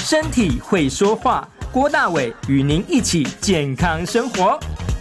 身体会说话，郭大炜与您一起健康生活。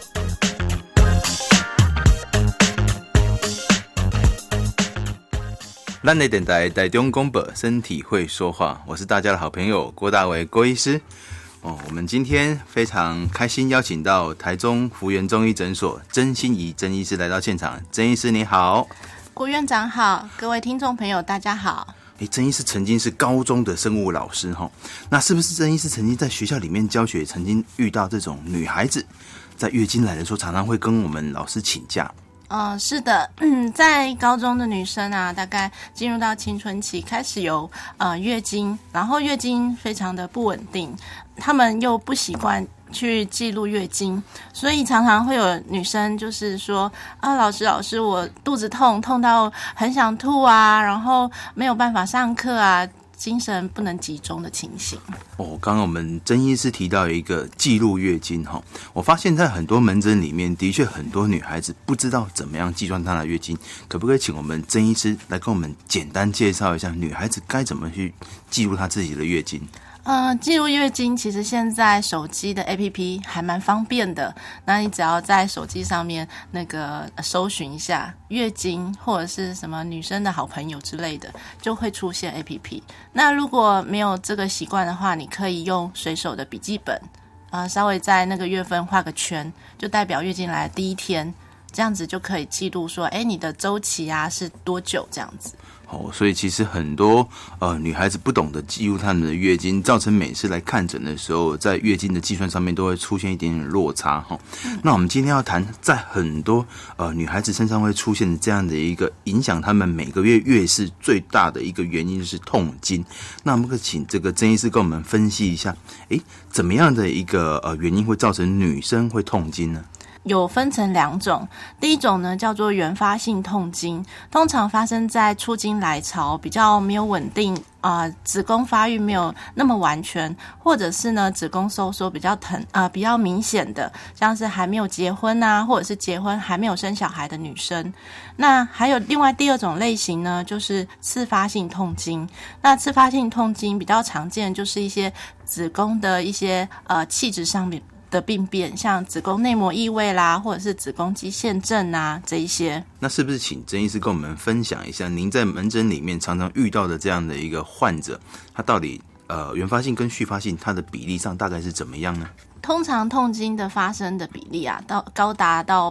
咱的电台台中广播身体会说话，我是大家的好朋友郭大炜郭医师。我们今天非常开心邀请到台中福源中医诊所曾心怡曾医师来到现场。曾医师你好。 郭院长好，各位听众朋友大家好。 曾医师曾经是高中的生物老师，那是不是曾医师曾经在学校里面教学，曾经遇到这种女孩子在月经来的时候常常会跟我们老师请假？ 是的，在高中的女生啊，大概进入到青春期，开始有月经，然后月经非常的不稳定，她们又不习惯去记录月经，所以常常会有女生就是说老师我肚子痛到很想吐啊，然后没有办法上课啊，精神不能集中的情形。 刚刚我们曾医师提到一个记录月经，我发现在很多门诊里面的确很多女孩子不知道怎么样计算她的月经，可不可以请我们曾医师来跟我们简单介绍一下女孩子该怎么去记录她自己的月经？ 记录月经其实现在手机的 APP 还蛮方便的，那你只要在手机上面那个搜寻一下月经或者是什么女生的好朋友之类的，就会出现 APP。 那如果没有这个习惯的话，你可以用随手的笔记本稍微在那个月份画个圈，就代表月经来的第一天，这样子就可以记录说你的周期啊是多久这样子。 所以其实很多女孩子不懂得记录她们的月经，造成每次来看诊的时候，在月经的计算上面都会出现一点点落差。那我们今天要谈，在很多女孩子身上会出现这样的一个影响她们每个月月事最大的一个原因就是痛经。那我们可以请这个曾医师跟我们分析一下，怎么样的一个原因会造成女生会痛经呢？ 有分成两种，第一种呢叫做原发性痛经，通常发生在初经来潮比较没有稳定子宫发育没有那么完全，或者是呢子宫收缩比较明显的，像是还没有结婚啊，或者是结婚还没有生小孩的女生。那还有另外第二种类型呢，就是次发性痛经。那次发性痛经比较常见就是一些子宫的一些气质上面的病变，像子宫内膜异位啦，或者是子宫肌腺症啊这一些。 那是不是请曾医师跟我们分享一下，您在门诊里面常常遇到的这样的一个患者，他到底原发性跟续发性它的比例上大概是怎么样呢？ 通常痛经的发生的比例高达到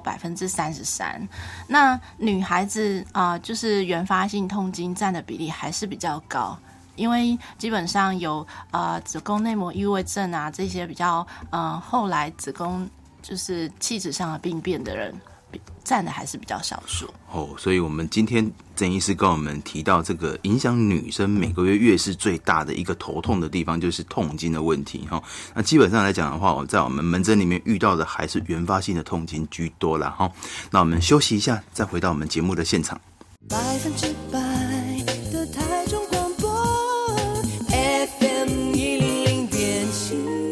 33%， 那女孩子就是原发性痛经占的比例还是比较高，因为基本上有子宫内膜异位症啊这些比较后来子宫就是气质上的病变的人占的还是比较少数。 所以我们今天曾医师跟我们提到这个影响女生每个月月事最大的一个头痛的地方就是痛经的问题。那基本上来讲的话，在我们门诊里面遇到的还是原发性的痛经居多啦。那我们休息一下，再回到我们节目的现场。100%的台中广播 FM100.7。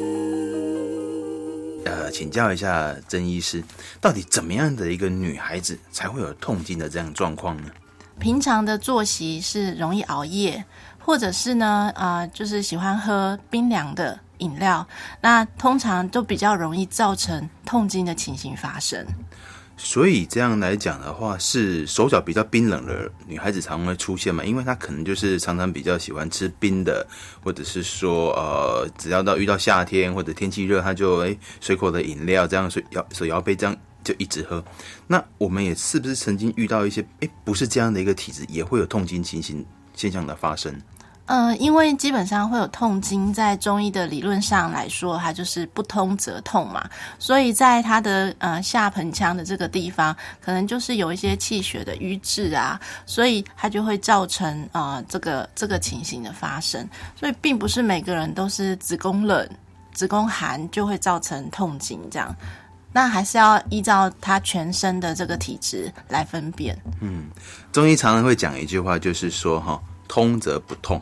请教一下曾医师，到底怎么样的一个女孩子才会有痛经的这样状况呢？ 平常的作息是容易熬夜，或者是呢就是喜欢喝冰凉的饮料，那通常都比较容易造成痛经的情形发生。 所以这样来讲的话，是手脚比较冰冷的女孩子常会出现嘛？因为她可能就是常常比较喜欢吃冰的，或者是说只要遇到夏天或者天气热，她就水果的饮料这样手摇杯这样就一直喝。那我们也是不是曾经遇到一些不是这样的一个体质，也会有痛经情形现象的发生？ 因为基本上会有痛经，在中医的理论上来说，它就是不通则痛嘛，所以在它的下盆腔的这个地方，可能就是有一些气血的瘀滞啊，所以它就会造成这个情形的发生。所以并不是每个人都是子宫冷、子宫寒就会造成痛经这样。那还是要依照他全身的这个体质来分辨。 中医常常会讲一句话，就是说通则不痛，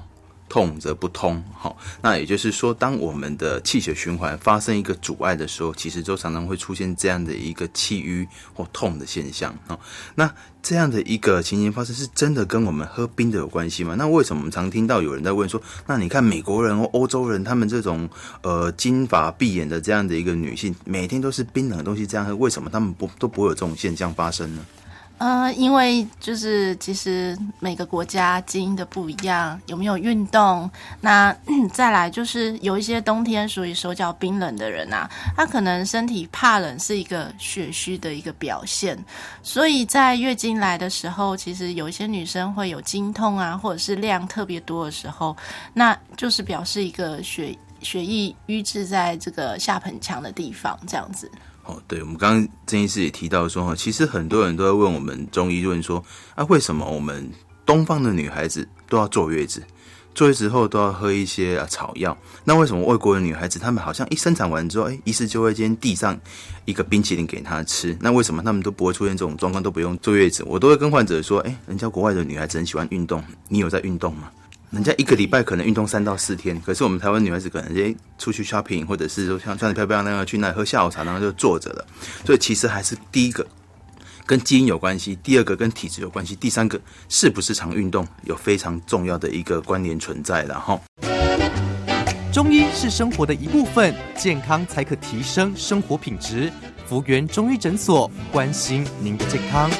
痛则不通。那也就是说，当我们的气血循环发生一个阻碍的时候，其实就常常会出现这样的一个气瘀或痛的现象。那这样的一个情形发生，是真的跟我们喝冰的有关系吗？那为什么我们常听到有人在问说，那你看美国人或欧洲人，他们这种金发碧眼的这样的一个女性，每天都是冰冷的东西这样喝，为什么他们都不会有这种现象发生呢？ 因为就是其实每个国家基因的不一样，有没有运动，那再来就是有一些冬天属于手脚冰冷的人啊，他可能身体怕冷是一个血虚的一个表现，所以在月经来的时候，其实有一些女生会有经痛啊，或者是量特别多的时候，那就是表示一个血液瘀滞在这个下盆腔的地方，这样子。 对，我们刚刚郑医师也提到说，其实很多人都在问我们中医问说，为什么我们东方的女孩子都要坐月子，坐月子后都要喝一些草药？那为什么外国的女孩子她们好像一生产完之后，医师就会今天递上一个冰淇淋给她吃？那为什么她们都不会出现这种状况，都不用坐月子？我都会跟患者说，人家国外的女孩子很喜欢运动，你有在运动吗？人家一个礼拜可能运动3到4天，可是我们台湾女孩子可能出去 shopping， 或者是说像穿得漂漂亮亮去那喝下午茶，然后就坐着了。所以其实还是第一个跟基因有关系，第二个跟体质有关系，第三个是不是常运动有非常重要的一个关联存在了齁。 中医是生活的一部分，健康才可提升生活品质。福源中医诊所，关心您的健康。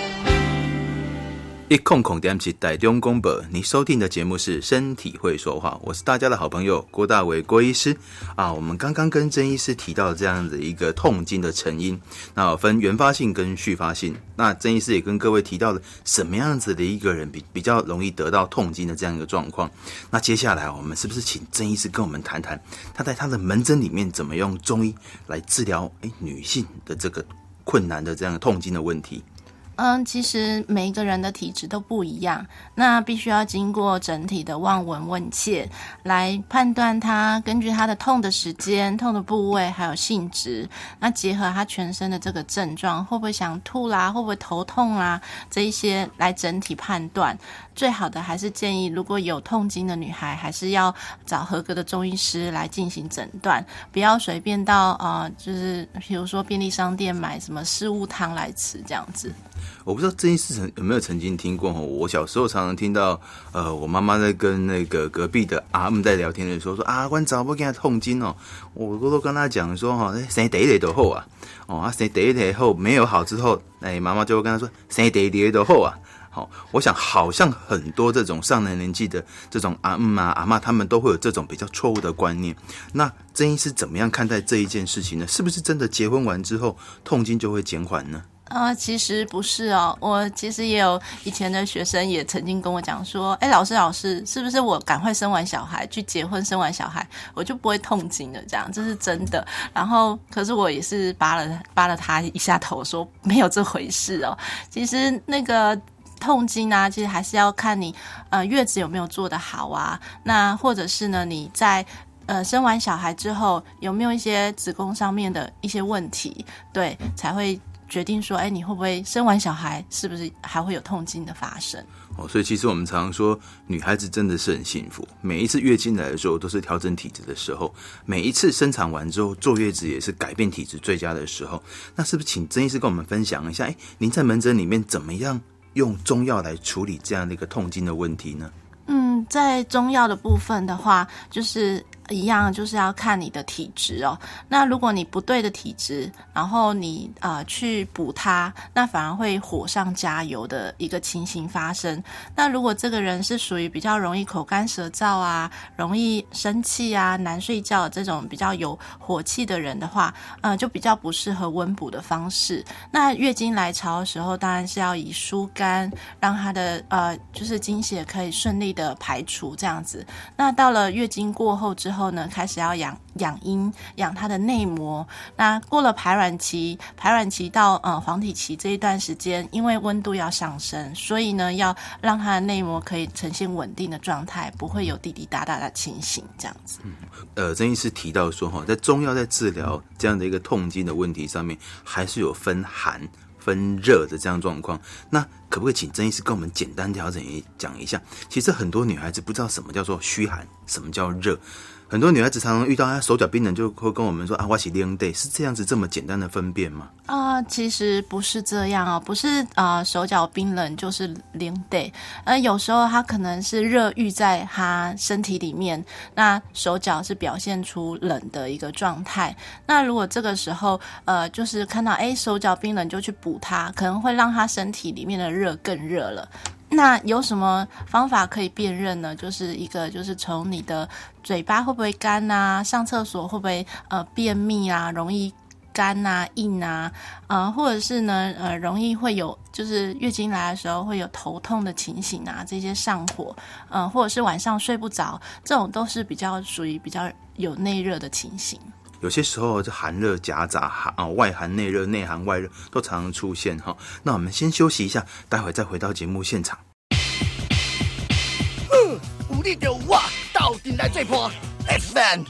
100.7台中广播，你收听的节目是身体会说话，我是大家的好朋友郭大为郭医师我们刚刚跟郑医师提到这样的一个痛经的成因，那有分原发性跟续发性，那郑医师也跟各位提到了什么样子的一个人比较容易得到痛经的这样一个状况。那接下来我们是不是请郑医师跟我们谈谈他在他的门诊里面怎么用中医来治疗女性的这个困难的这样的痛经的问题？ 其实每一个人的体质都不一样，那必须要经过整体的望闻问切来判断他根据他的痛的时间、痛的部位还有性质，那结合他全身的这个症状，会不会想吐啦，会不会头痛啦，这一些来整体判断。最好的还是建议，如果有痛经的女孩，还是要找合格的中医师来进行诊断，不要随便到就是比如说便利商店买什么四物汤来吃这样子。 我不知道这件事情有没有曾经听过，我小时候常常听到我妈妈在跟那个隔壁的阿姆在聊天的时候说我早不跟他痛经我都跟他讲说生第一个就好生第一个后没有好之后妈妈就会跟他说生第二个就好我想好像很多这种上了年纪的这种阿姆阿嬷，他们都会有这种比较错误的观念。那郑医师怎么样看待这一件事情呢？是不是真的结婚完之后痛经就会减缓呢？ 其实不是我其实也有以前的学生也曾经跟我讲说，老师，是不是我赶快生完小孩去结婚，生完小孩我就不会痛经了？这样这是真的。然后可是我也是扒了他一下头，说没有这回事其实那个痛经啊，其实还是要看你月子有没有做得好啊，那或者是呢你在生完小孩之后有没有一些子宫上面的一些问题，对，才会决定说你会不会生完小孩是不是还会有痛经的发生。 所以其实我们常说女孩子真的是很幸福，每一次月经来的时候都是调整体质的时候，每一次生产完之后坐月子也是改变体质最佳的时候。那是不是请郑医师跟我们分享一下您在门诊里面怎么样用中药来处理这样的一个痛经的问题呢？ 在中药的部分的话，就是一样，就是要看你的体质那如果你不对的体质，然后你去补它，那反而会火上加油的一个情形发生。那如果这个人是属于比较容易口干舌燥啊，容易生气啊，难睡觉这种比较有火气的人的话，就比较不适合温补的方式。那月经来潮的时候，当然是要以疏肝，让他的就是经血可以顺利的排除这样子。那到了月经过后之后呢，开始要养阴，养它的内膜。那过了排卵期到黄体期这一段时间，因为温度要上升，所以呢要让它的内膜可以呈现稳定的状态，不会有滴滴答答的情形这样子。 郑医师提到说在中药在治疗这样的一个痛经的问题上面，还是有分寒分热的这样状况。那可不可以请曾医师跟我们简单调整讲一下？其实很多女孩子不知道什么叫做虚寒，什么叫热。很多女孩子常常遇到手脚冰冷，就会跟我们说我是冷day，是这样子这么简单的分辨吗？ 其实不是这样哦，不是手脚冰冷就是冷day，有时候它可能是热郁在他身体里面，那手脚是表现出冷的一个状态。那如果这个时候就是看到手脚冰冷就去补它，可能会让他身体里面的热更热了。那有什么方法可以辨认呢？就是一个就是从你的嘴巴会不会干啊，上厕所会不会便秘啊，容易干啊硬啊，或者是呢容易会有就是月经来的时候会有头痛的情形啊，这些上火或者是晚上睡不着，这种都是比较属于比较有内热的情形。 有些时候这寒热夹杂外寒内热，内寒外热都常常出现哈。那我们先休息一下，待会再回到节目现场。 有你就我斗阵来做伴 ，FM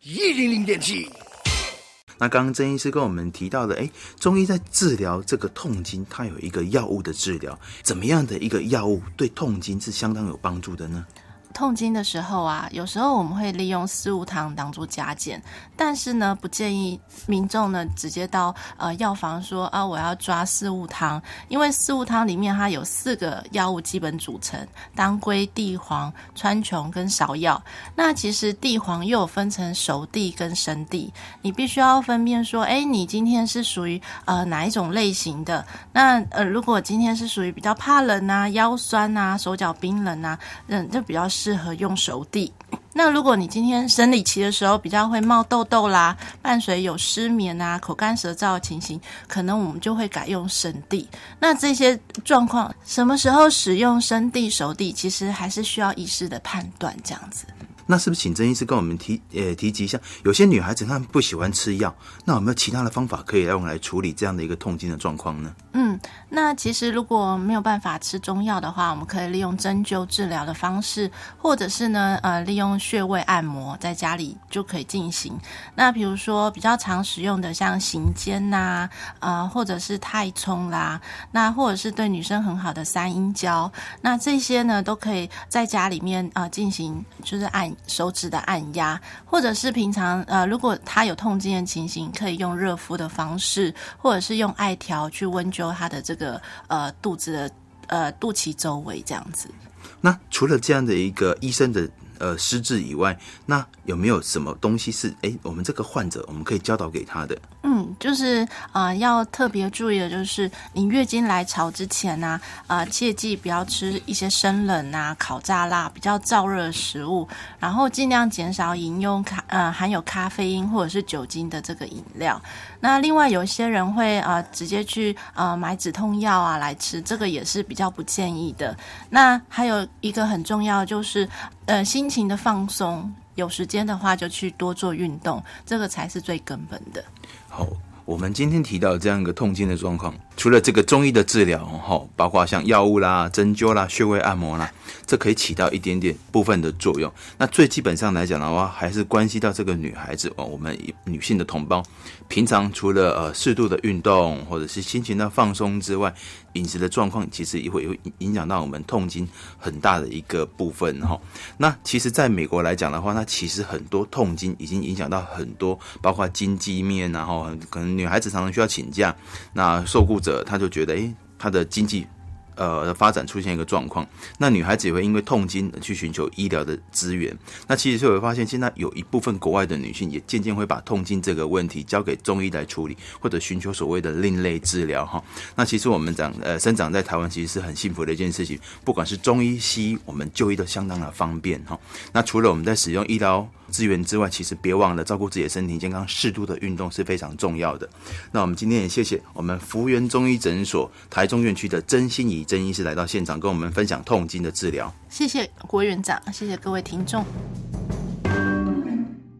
100.7。 那刚刚曾医师跟我们提到的，中医在治疗这个痛经，它有一个药物的治疗，怎么样的一个药物对痛经是相当有帮助的呢？ 痛经的时候有时候我们会利用四物汤当做加减，但是呢，不建议民众呢直接到药房说我要抓四物汤，因为四物汤里面它有4个药物基本组成：当归、地黄、川穹跟芍药。那其实地黄又有分成熟地跟生地，你必须要分辨说，你今天是属于哪一种类型的。那如果今天是属于比较怕冷啊、腰酸啊、手脚冰冷啊，就比较适合用熟地。那如果你今天生理期的时候比较会冒痘痘啦，伴随有失眠啊、口干舌燥的情形，可能我们就会改用生地。那这些状况什么时候使用生地、熟地，其实还是需要医师的判断这样子。 那是不是请曾医师跟我们提及一下，有些女孩子她们不喜欢吃药，那有没有其他的方法可以让我们来处理这样的一个痛经的状况呢？ 那其实如果没有办法吃中药的话，我们可以利用针灸治疗的方式，或者是呢利用穴位按摩，在家里就可以进行。那比如说比较常使用的像行间呐，或者是太冲啦，那或者是对女生很好的三阴交，那这些呢都可以在家里面进行，就是按手指的按压，或者是平常如果他有痛经的情形，可以用热敷的方式，或者是用艾条去温灸他的这个肚子的肚脐周围这样子。 那除了这样的一个医生的施治以外，那有没有什么东西是我们这个患者我们可以教导给他的？ 就是要特别注意的就是你月经来潮之前啊，切记不要吃一些生冷啊、烤炸辣、比较燥热的食物，然后尽量减少饮用含有咖啡因或者是酒精的这个饮料。那另外有一些人会直接去买止痛药啊来吃，这个也是比较不建议的。那还有一个很重要的就是心情的放松，有时间的话就去多做运动，这个才是最根本的。 好，我们今天提到这样一个痛经的状况，除了这个中医的治疗，包括像药物啦、针灸啦、穴位按摩啦，这可以起到一点点部分的作用。那最基本上来讲的话，还是关系到这个女孩子我们女性的同胞，平常除了适度的运动或者是心情的放松之外，饮食的状况其实也会影响到我们痛经很大的一个部分哈。那其实在美国来讲的话，那其实很多痛经已经影响到很多，包括经济面，然后可能女孩子常常需要请假，那受雇者他就觉得他的经济发展出现一个状况，那女孩子也会因为痛经去寻求医疗的资源。那其实就会发现，现在有一部分国外的女性也渐渐会把痛经这个问题交给中医来处理，或者寻求所谓的另类治疗哈。那其实我们生长在台湾其实是很幸福的一件事情，不管是中医西医，我们就医都相当的方便哈。那除了我们在使用医疗资源之外，其实别忘了照顾自己的身体健康，适度的运动是非常重要的。那我们今天也谢谢我们福源中医诊所台中院区的曾心怡曾医师来到现场，跟我们分享痛经的治疗。 谢谢郭院长，谢谢各位听众。